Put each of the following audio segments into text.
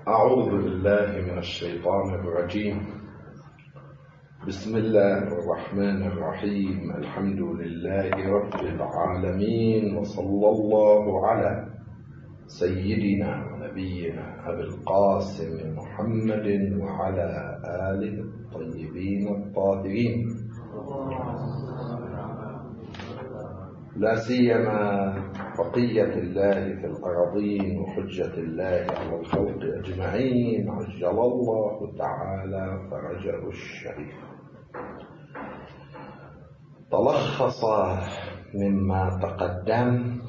أعوذ بالله من الشيطان الرجيم. بسم الله الرحمن الرحيم. الحمد لله رب العالمين، وصلى الله على سيدنا ونبينا أبي القاسم محمد وعلى آله الطيبين الطاهرين، لا سيما بقية الله في الأراضين وحجة الله على الخلق أجمعين، عجل الله تعالى فرجه الشريف. تلخص مما تقدم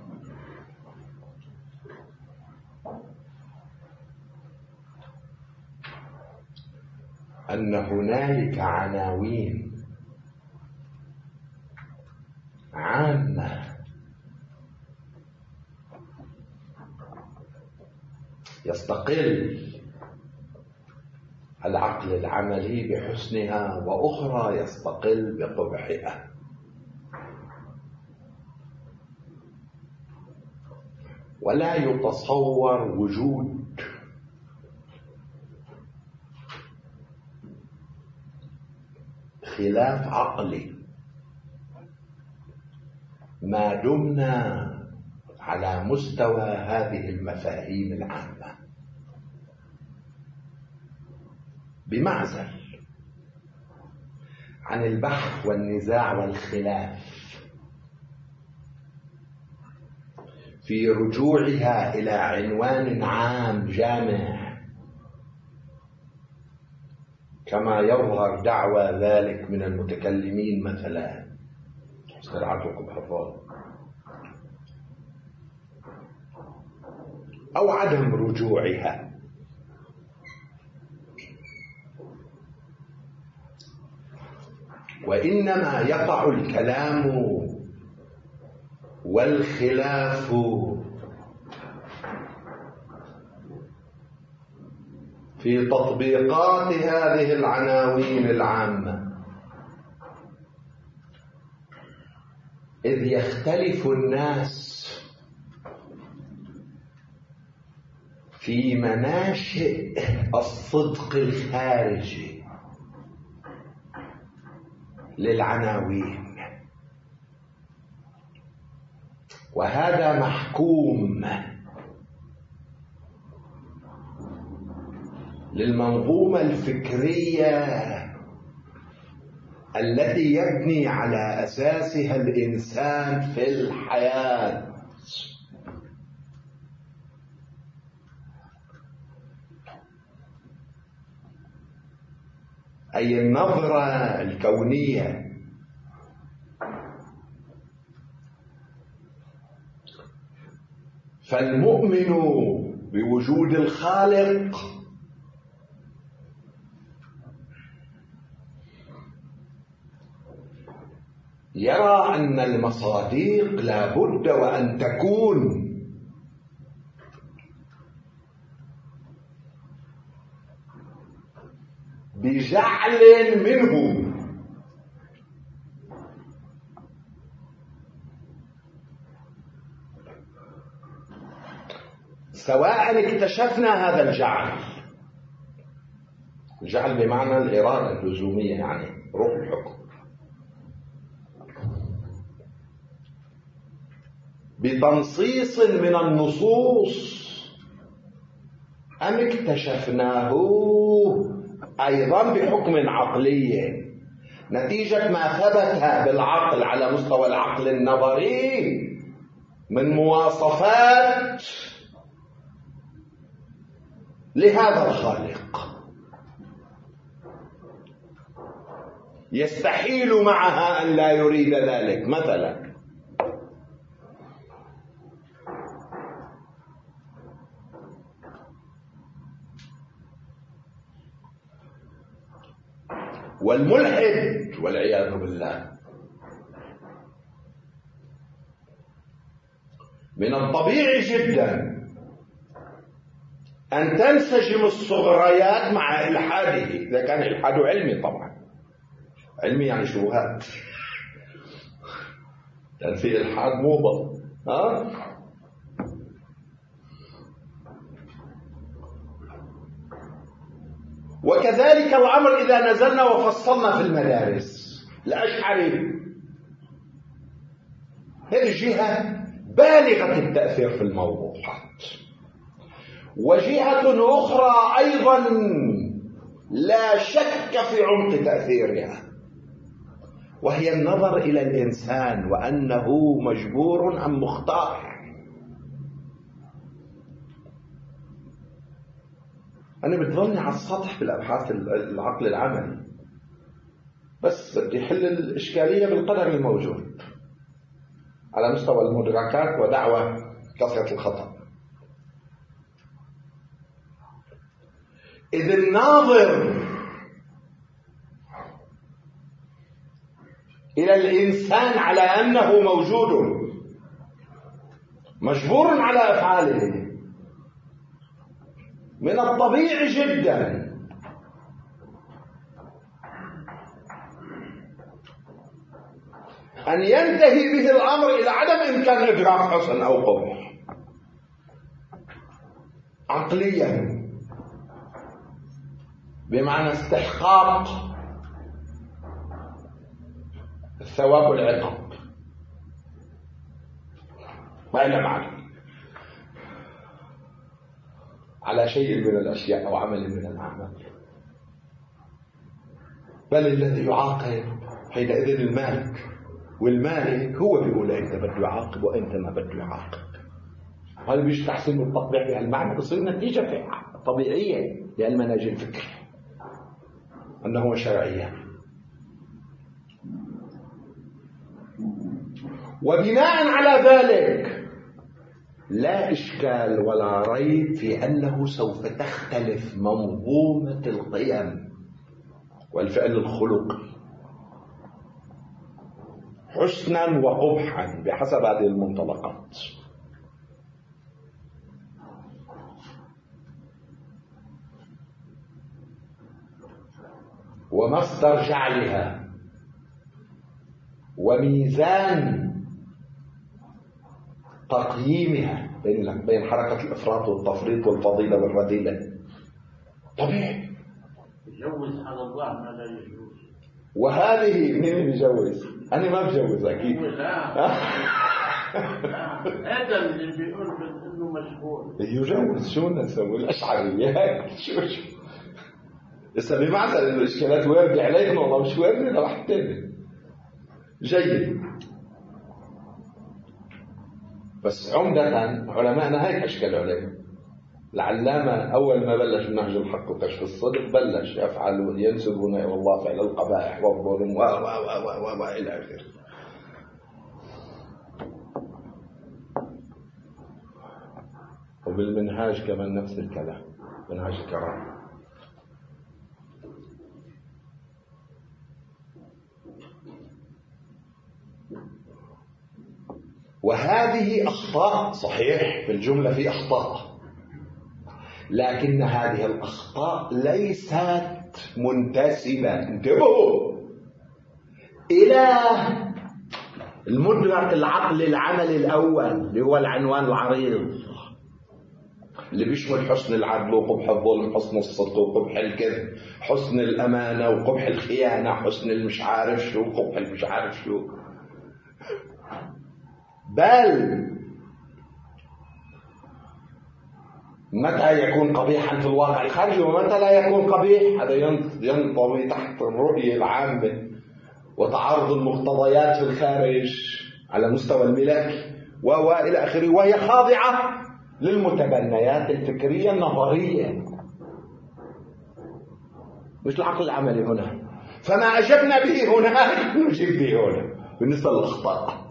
أن هنالك عناوين عامة يستقل العقل العملي بحسنها، وأخرى يستقل بقبحها. ولا يتصور وجود خلاف عقلي ما دمنا على مستوى هذه المفاهيم العامة، بمعزل عن البحث والنزاع والخلاف في رجوعها إلى عنوان عام جامع، كما يظهر دعوى ذلك من المتكلمين مثلا استرعتكم حفاظ، أو عدم رجوعها. وإنما يقع الكلام والخلاف في تطبيقات هذه العناوين العامة، إذ يختلف الناس في مناشئ الصدق الخارجي للعناوين، وهذا محكوم للمنظومة الفكرية التي يبني على أساسها الإنسان في الحياة. أي النظرة الكونية فالمؤمن بوجود الخالق يرى أن المصادق لا بد وأن تكون بجعل منه، سواء اكتشفنا هذا الجعل بمعنى الإرادة اللزومية، يعني روح الحكم، بتنصيص من النصوص، أم اكتشفناه أيضا بحكم عقلي نتيجة ما ثبت بالعقل على مستوى العقل النظري من مواصفات لهذا الخالق يستحيل معها أن لا يريد ذلك. مثلا والملحد والعياذ بالله من الطبيعي جدا أن تنسجم الصغريات مع إلحاده، إذا كان إلحاده علمي. طبعا علمي يعني شبهات، كان في إلحاد موضة وكذلك الأمر إذا نزلنا وفصلنا في المدارس. الأشعري هذه جهة بالغة التأثير في الموضوعات، وجهة أخرى أيضا لا شك في عمق تأثيرها، وهي النظر إلى الإنسان وأنه مجبور أم مختار. أنا بتظلني على السطح في الأبحاث العقل العملي، بس بدي حل الإشكالية بالقدر الموجود على مستوى المدركات ودعوى كثرة الخطأ. إذ الناظر إلى الإنسان على أنه موجود مجبور على أفعاله، من الطبيعي جدا أن ينتهي به الأمر إلى عدم إمكان إدراك حسن أو قبح عقليا، بمعنى استحقاق الثواب والعقاب، ما إلا معنى على شيء من الأشياء أو عمل من الأعمال. بل الذي يعاقب حينئذ المالك، والمالك هو بيقول أنت بده يعاقب وأنت ما بده يعاقب. هذا بيجي تحسين التطبيق بهالمعنى بصير نتيجة طبيعية للمنهج الفكري أنه شرعية. وبناء على ذلك لا إشكال ولا ريب في أنه سوف تختلف منظومة القيم والفعل الخلقي حسنا وقبحا بحسب هذه المنطلقات. ومصدر جعلها وميزان تقييمها بين حركة الإفراط والتفريط والفضيلة والرذيلة طبيعي. يجوز على الله ما لا يجوز. وهذه مين بيجوز؟ أنا ما بجوز أكيد. لا هذا اللي بيقول إنه مشغول يجوز. شو نسوي الأشعريات؟ شو لسه بمعنى الإشكالات واردة عليهم والله مش واردة لواحد تاني. جيد. بس عمدة علماءنا هيك أشكال عليهم. العلامة أول ما بلش منهج الحق وكشف الصدق بلش يفعل وينسبون إلى الله فعل القبائح والظلم وإلى آخره. وبالمنهاج كمان نفس الكلام، منهاج الكرامة. وهذه أخطاء صحيح، في الجملة في أخطاء، لكن هذه الأخطاء ليست منتسبة، انتبهوا، إلى المدرك العقل العمل الأول اللي هو العنوان العريض اللي بيشمل حسن العدل وقبح الظلم، حسن الصدق وقبح الكذب، حسن الأمانة وقبح الخيانة، حسن المش عارف شو وقبح المش عارف شو. بل متى يكون قبيحا في الواقع الخارجي ومتى لا يكون قبيح، هذا ينطوي تحت الرؤية العامة وتعارض المقتضيات في الخارج على مستوى الملك وإلى آخره، وهي خاضعة للمتبنيات الفكرية النظرية مش العقل العملي هنا. فما أجبنا به هناك نجيب به هنا بالنسبة للأخطاء.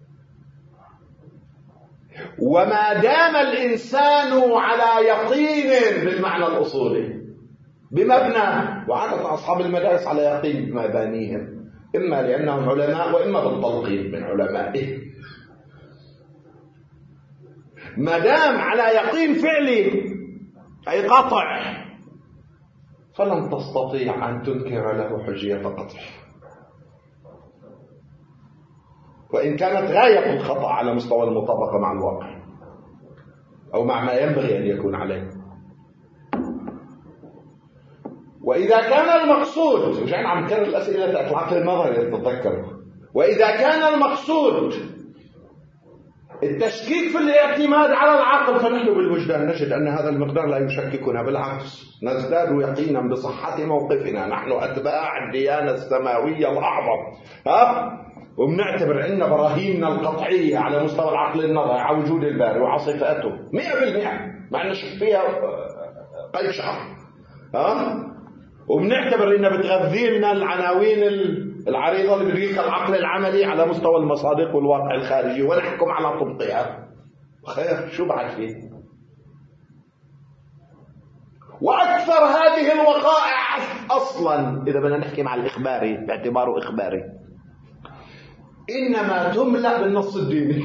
وما دام الإنسان على يقين بالمعنى الأصولي بمبنى، وعادة أصحاب المدارس على يقين بمبانيهم، إما لأنهم علماء وإما بالتلقين من علمائه، ما دام على يقين فعلي أي قطع، فلن تستطيع أن تنكر له حجية قطع، وإن كانت غاية الخطأ على مستوى المطابقة مع الواقع أو مع ما ينبغي أن يكون عليه. وإذا كان المقصود، رجعنا عم نكرر الأسئلة تاعت العقل النظري تتذكروا، وإذا كان المقصود التشكيك في الاعتماد على العقل، فنحن بالوجدان نجد أن هذا المقدار لا يشككنا، بالعكس نزداد يقينا بصحة موقفنا، نحن أتباع الديانة السماوية الأعظم، وبنعتبر عندنا براهيننا القطعية على مستوى العقل النظري على وجود الباري وعلى صفاته 100%، ما نشك فيها قيد شعر، وبنعتبر إنها بتغذي لنا العناوين العريضة اللي بتجيك العقل العملي على مستوى المصادق والواقع الخارجي، ونحكم على طبقها. خير، شو بعد فيه؟ وأكثر هذه الوقائع أصلا إذا بدنا نحكي مع الإخباري باعتباره إخباري إنما تملأ بالنص الديني.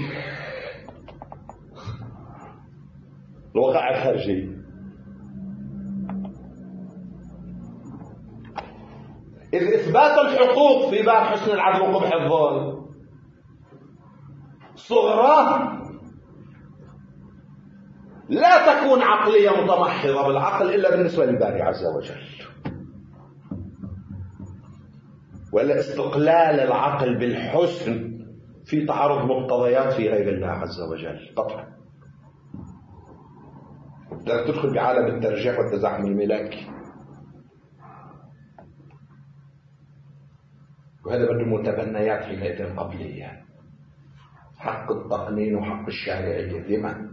الوقائع الخارجية، إذ إثبات الحقوق في باب حسن العدل وقبح الظلم صغراه لا تكون عقلية متمحضة بالعقل إلا بالنسبة للباري عز وجل، ولا استقلال العقل بالحسن في تعارض مقتضيات في غير الله عز وجل قطعا. لا تدخل بعالم الترجيح والتزاحم الملاكي، وهذا بده متبنيات حينئذ قبلية، حق التقنين وحق الشارعية ذمة.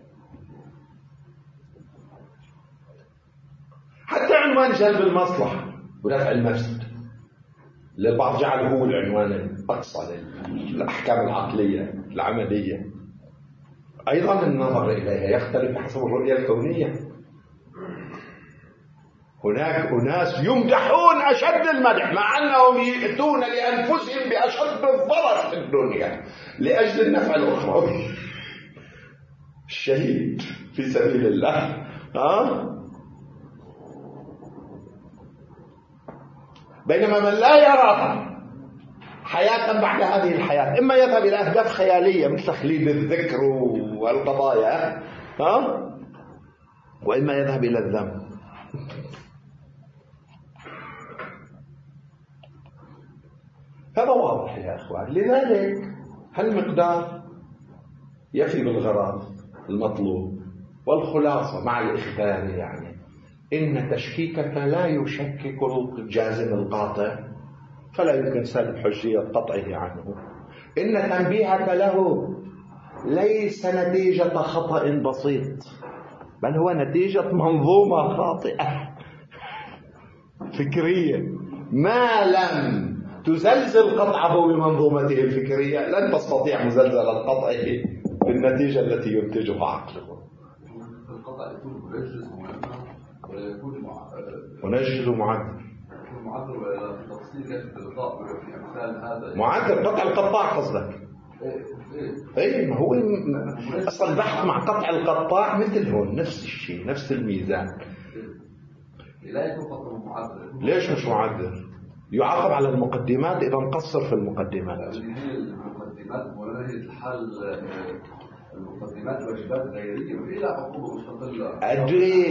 حتى عنوان جلب المصلحة ودفع المفسد للبعض جعله هو العنوان الأقصى للأحكام العقلية العملية، أيضا النظر إليها يختلف حسب الرؤية الكونية. هناك أناس يمدحون أشد المدح مع أنهم يأتون لأنفسهم بأشد الضرر في الدنيا لأجل النفع الأخروي. الشهيد في سبيل الله بينما من لا يرى حياة بعد هذه الحياة إما يذهب إلى أهداف خيالية مثل تخليد الذكر والقضايا وإما يذهب إلى الذنب. هذا واضح يا أخوان. لذلك هالمقدار يفي بالغرض المطلوب، والخلاصة مع الإخبار يعني إن تشكيكك لا يشكك الجازم القاطع، فلا يمكن سلب حجية قطعه عنه. إن تنبيهك له ليس نتيجة خطأ بسيط، بل هو نتيجة منظومة خاطئة فكرية. ما لم تزلزل قطعه بمنظومته الفكرية لن تستطيع مزلزل قطعه بالنتيجة التي ينتجها عقله. القطع يكون منجز ولا يكون منجز ومعدل. معدل ولا تفصيل كيف الإلقاء في أمثال هذا معدل قطع القطاع قصدك؟ ايه ما هو اصلا البحث مع قطع القطاع مثل هون نفس الشيء، نفس الميزان. لا يكون قطع معدل. ليش مش معدل؟ يعاقب على المقدمات إذا مقصر في المقدمات. هي المقدمات ولا هي الحل المقدمات واجبات غيرية وإلى عقوبة مستقلة. أدري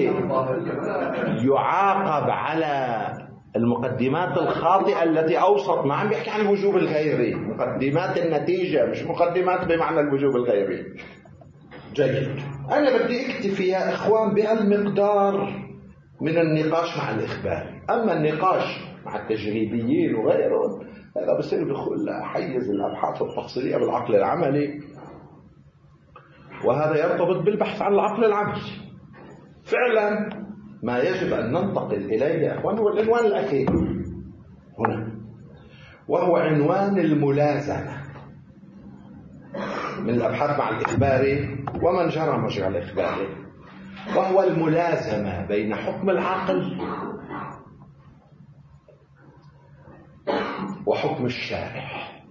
يعاقب على المقدمات الخاطئة التي أوسط، ما عم بيحكي عن الوجوب الغيري، مقدمات النتيجة مش مقدمات بمعنى الوجوب الغيري. جيد، أنا بدي أكتفي يا إخوان بهالمقدار من النقاش مع الإخبار. أما النقاش مع التجريبيين وغيرهم هذا بصير بدخول حيز الأبحاث التفصيلية بالعقل العملي، وهذا يرتبط بالبحث عن العقل العملي. فعلا ما يجب أن ننتقل إليه يا أخوان هو العنوان الأخير هنا، وهو عنوان الملازمة من الأبحاث مع الإخباري ومن جرى مجرى الإخباري، وهو الملازمة بين حكم العقل وحكم الشارع.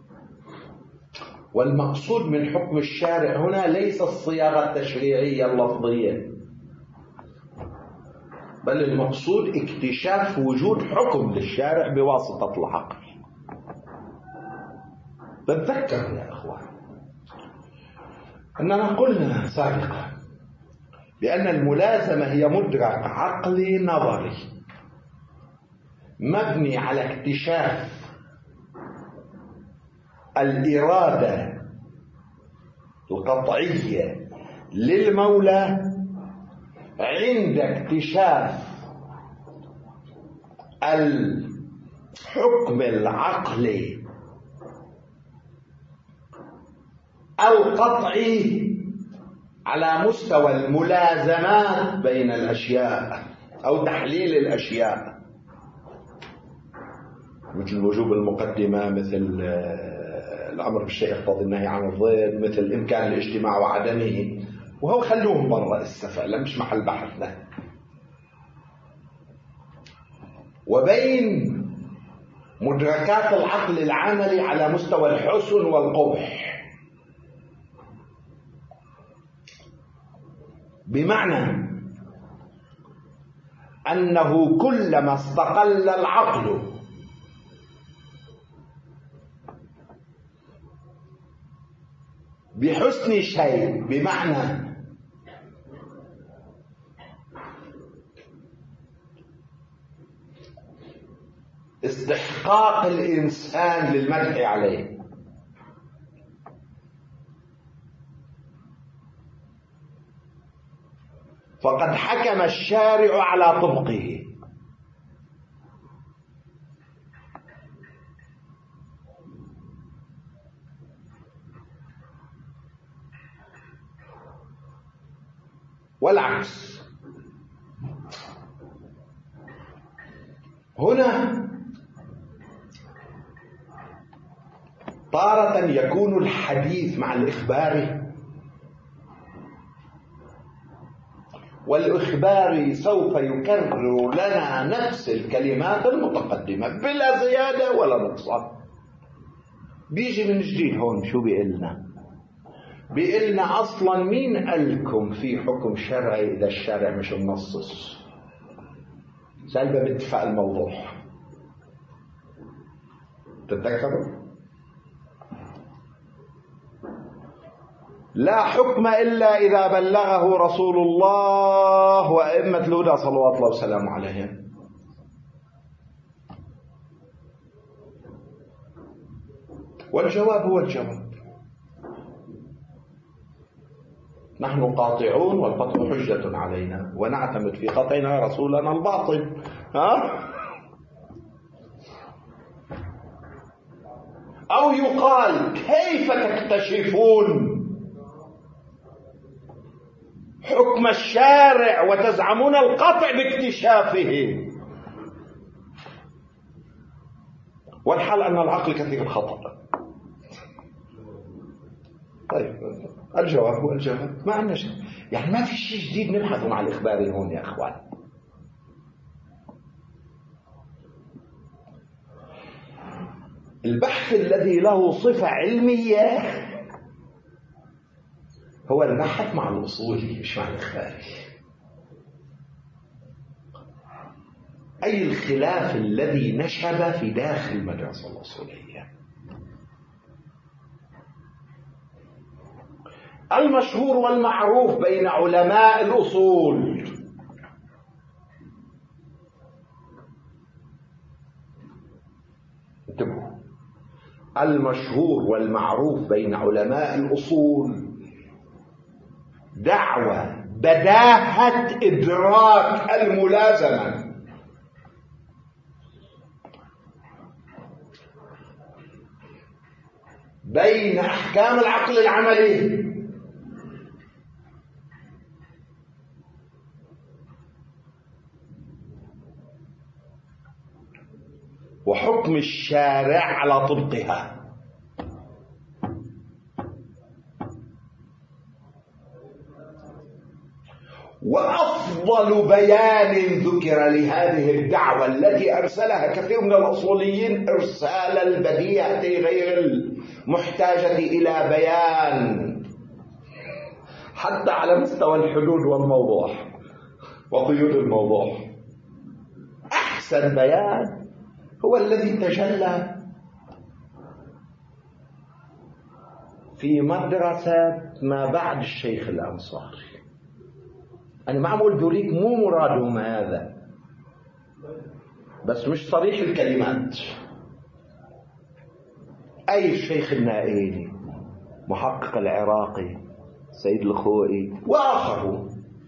والمقصود من حكم الشارع هنا ليس الصياغة التشريعية اللفظية، بل المقصود اكتشاف وجود حكم للشارع بواسطة العقل. بتذكروا يا أخوان أننا قلنا سابقا بأن الملازمة هي مدرك عقلي نظري مبني على اكتشاف الإرادة القطعية للمولى عند اكتشاف الحكم العقلي القطعي على مستوى الملازمات بين الأشياء أو تحليل الأشياء، مثل وجوب المقدمة، مثل الأمر بالشيء يقتضي النهي عن الضد، مثل إمكان الاجتماع وعدمه، وهو خلوهم برا السفع مش محل بحثنا. وبين مدركات العقل العملي على مستوى الحسن والقبح، بمعنى أنه كلما استقل العقل بحسن شيء، بمعنى استحقاق الإنسان للمدح عليه، فقد حكم الشارع على طبقه. والعكس، هنا تارة يكون الحديث مع الإخبار، والإخبار سوف يكرر لنا نفس الكلمات المتقدمة بلا زيادة ولا نقصان. بيجي من جديد هون شو بيقلنا؟ بيقلنا أصلا مين قالكم في حكم شرعي إذا الشارع مش منصص؟ سالبة باتفاق الموضوع، تتذكروا؟ لا حكم إلا إذا بلغه رسول الله وأئمة الهدى صلوات الله وسلامه عليهم. والجواب هو الجواب، نحن قاطعون والقطع حجة علينا، ونعتمد في قطعنا رسولنا الباطل. أو يقال كيف تكتشفون حكم الشارع وتزعمون القطع باكتشافه؟ والحال أن العقل كثير الخطأ. طيب الجواب هو الجواب، ما عندنا شيء، يعني ما في شيء جديد نبحثه مع الإخباري هون يا أخوان. البحث الذي له صفة علمية هو البحث مع الأصولي مش مع الإخباري، أي الخلاف الذي نشب في داخل المدرسة الأصولية. المشهور والمعروف بين علماء الأصول انتبهوا، المشهور والمعروف بين علماء الأصول دعوى بداهة إدراك الملازمة بين أحكام العقل العملي وحكم الشارع على طبقها. وأفضل بيان ذكر لهذه الدعوة التي أرسلها كثير من الأصوليين إرسال البديهة غير المحتاجة إلى بيان حتى على مستوى الحدود والموضوع وقيود الموضوع. أحسن بيان هو الذي تجلى في مدرسة ما بعد الشيخ الأنصاري. أنا ما عم أقول ذوليك مو مرادهم هذا، بس مش صريح الكلمات. أي الشيخ النائيني، محقق العراقي، سيد الخوئي وآخرون،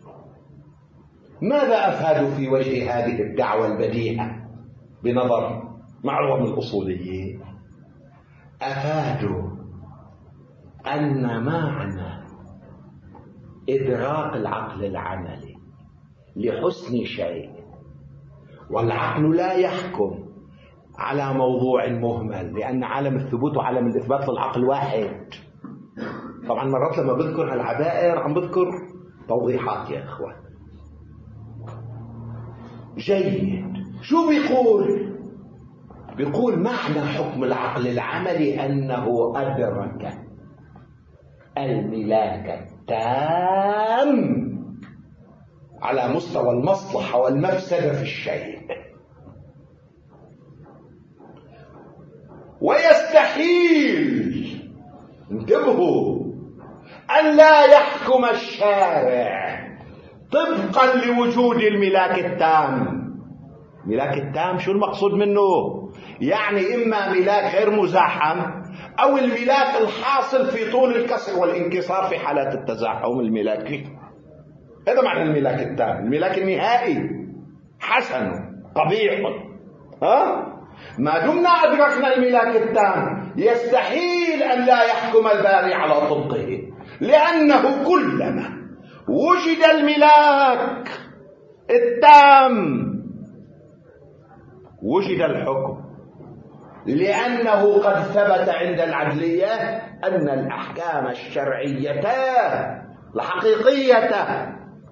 ماذا أفادوا في وجه هذه الدعوة البديهة بنظر معظم الأصوليين؟ أفادوا أن معنى إدراك العقل العملي لحسن شيء، والعقل لا يحكم على موضوع مهمل، لأن عالم الثبوت وعالم الإثبات للعقل واحد. طبعا مرات لما بذكر هالعبائر عم بذكر توضيحات يا إخوان. جيد. شو بيقول معنى حكم العقل العملي أنه أدرك الملاك التام على مستوى المصلحة والمفسدة في الشيء، ويستحيل، انتبهوا، أن لا يحكم الشارع طبقا لوجود الملاك التام. الملاك التام شو المقصود منه؟ يعني إما ملاك غير مزاحم، أو الملاك الحاصل في طول الكسر والانكسار في حالات التزاحم الملاكي. هذا معنى الملاك التام، الملاك النهائي حسن قبيح. ما دمنا أدركنا الملاك التام يستحيل أن لا يحكم الباري على طبقه، لأنه كلما وجد الملاك التام وجد الحكم، لأنه قد ثبت عند العدلية أن الأحكام الشرعية الحقيقية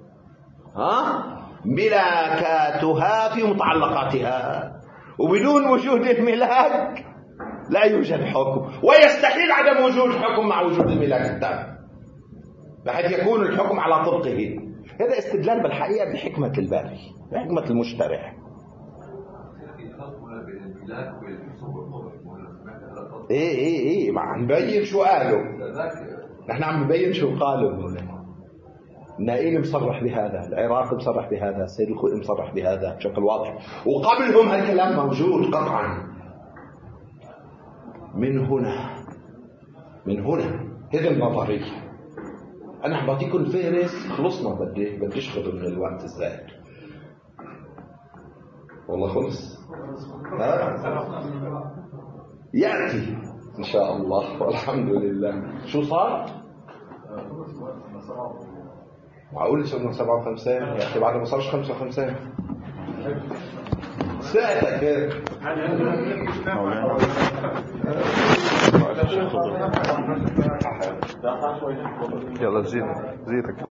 ملاكاتها في متعلقاتها، وبدون وجود الملاك لا يوجد حكم، ويستحيل عدم وجود حكم مع وجود الملاك التام بحيث يكون الحكم على طبقه. هذا استدلال بالحقيقة بحكمة الباري، بحكمة المشترع. ايه ما عم نبين شو قالوا، نحن عم نبين شو قالوا. النائين مصرح بهذا، العراقي مصرح بهذا، السيد الخوئي مصرح بهذا بشكل واضح، وقبلهم هالكلام موجود قطعا. من هنا هذه النظرية. أنا عم بعطيكم الفهرس، خلصنا، بديش خذوا من الوقت الزائد. والله خلص. يأتي إن شاء الله والحمد لله. شو صار؟ معقول صرنا 57 يا أخي؟ بعد ما صارش 55 ساعتك هيك. يلا زيدك